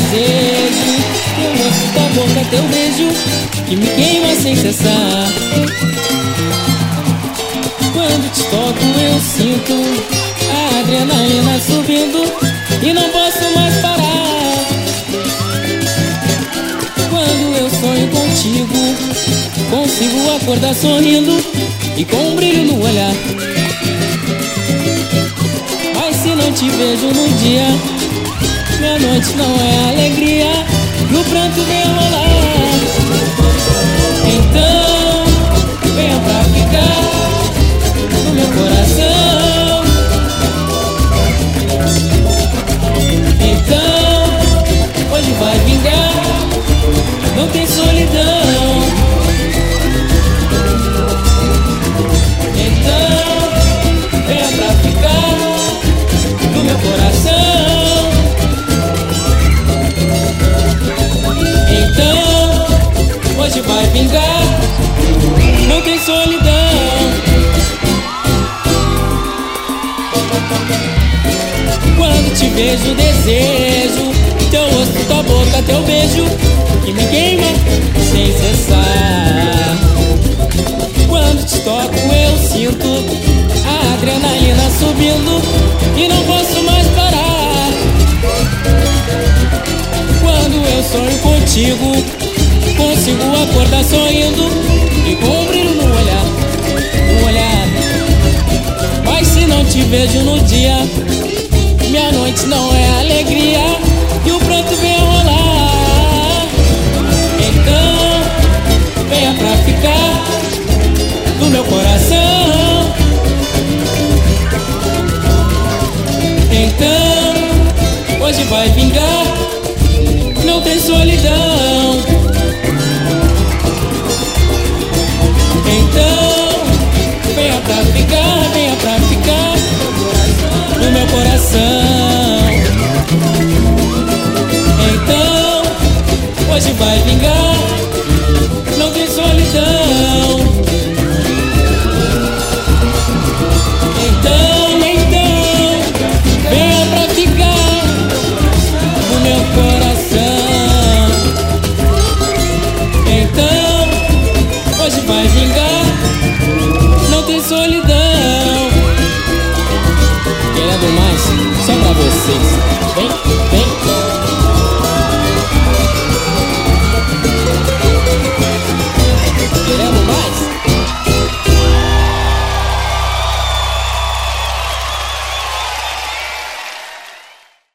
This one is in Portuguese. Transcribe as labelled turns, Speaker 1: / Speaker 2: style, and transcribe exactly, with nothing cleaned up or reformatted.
Speaker 1: desejo, teu rosto, tua boca, teu beijo, que me queima sem cessar. Quando te toco eu sinto a adrenalina subindo e não posso mais parar. Quando eu sonho contigo, consigo acordar sorrindo e com um brilho no olhar. Mas se não te vejo no dia, minha noite não é alegria e o pranto vem rolar. Então, venha pra ficar no meu coração. Então, hoje vai vingar, não tem solidão. Então, venha pra ficar no meu coração. Então, hoje vai vingar, não tem solidão. Quando te vejo, desejo teu rosto, tua boca, teu beijo, que me queima sem cessar. Quando te toco eu sinto a adrenalina subindo e não posso mais parar. Quando eu sonho contigo, consigo acordar sorrindo e com um brilho no olhar, no olhar. Mas se não te vejo no dia, minha noite não é alegria e o pranto vem rolar. Então, venha pra ficar no meu coração. Então, hoje vai vingar, não tem solidão. Então, venha pra ficar, venha pra ficar no meu coração. Então, hoje vai vingar, não tem solidão. Então, então, venha pra ficar no meu coração. Então, hoje vai vingar, não tem solidão. Querendo mais, só pra vocês, vem.